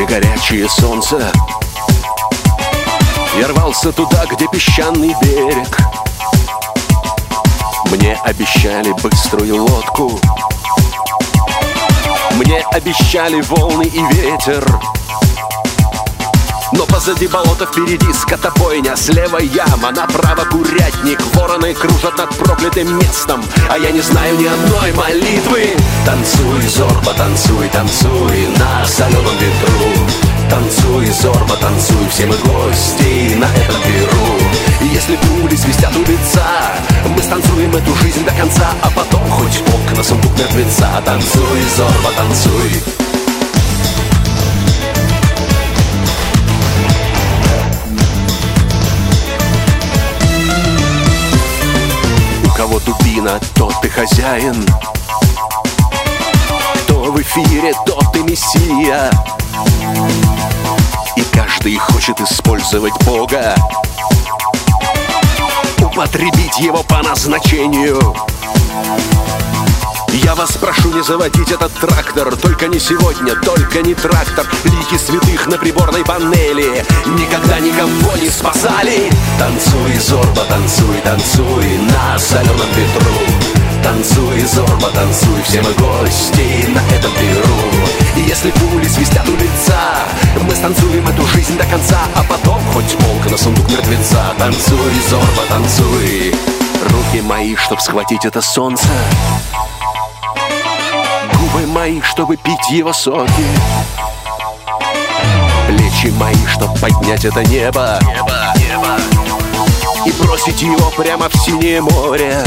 горячее солнце. Я рвался туда, где песчаный берег. Мне обещали быструю лодку, мне обещали волны и ветер. Но позади болота, впереди скотобойня, слева яма, направо курятник. Вороны кружат над проклятым местом, а я не знаю ни одной молитвы. Танцуй, Зорба, танцуй, танцуй на соленом ветру. Танцуй, Зорба, танцуй, все мы гости на этом перу. И если пули свистят у лица, мы станцуем эту жизнь до конца, а потом хоть полк на сундук мертвеца. Танцуй, Зорба, танцуй. У кого дубина, тот ты хозяин. Кто в эфире, тот ты мессия. И каждый хочет использовать Бога, употребить его по назначению. Я вас прошу не заводить этот трактор, только не сегодня, только не трактор. Лики святых на приборной панели никогда никого не спасали. Танцуй, Зорба, танцуй, танцуй на соленом ветру. Танцуй, Зорба, танцуй, все мы гости на этом перу. И если пули свистят у лица, мы станцуем эту жизнь до конца, а потом хоть полк на сундук мертвеца. Танцуй, Зорба, танцуй. Руки мои, чтоб схватить это солнце, губы мои, чтобы пить его соки, плечи мои, чтоб поднять это небо, и бросить его прямо в синее море.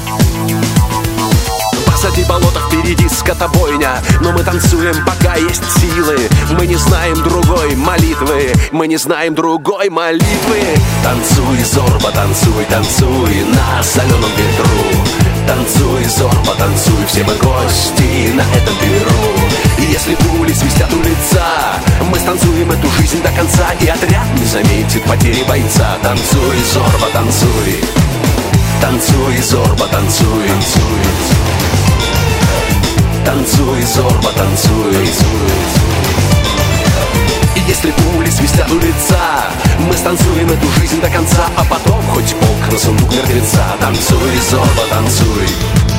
Позади болота, впереди скотобойня, но мы танцуем, пока есть силы. Мы не знаем другой молитвы, мы не знаем другой молитвы. Танцуй, Зорба, танцуй, танцуй на соленом ветру. Танцуй, Зорба, танцуй, все мы гости на этом перу. И если пули свистят у лица, мы станцуем эту жизнь до конца, и отряд не заметит потери бойца. Танцуй, Зорба, танцуй. Танцуй, Зорба, танцуй, танцуй. Танцуй, Зорба, танцуй. И если пули свистят у лица, мы станцуем эту жизнь до конца, а потом хоть полк на сундук мертвеца. Танцуй, Зорба, танцуй.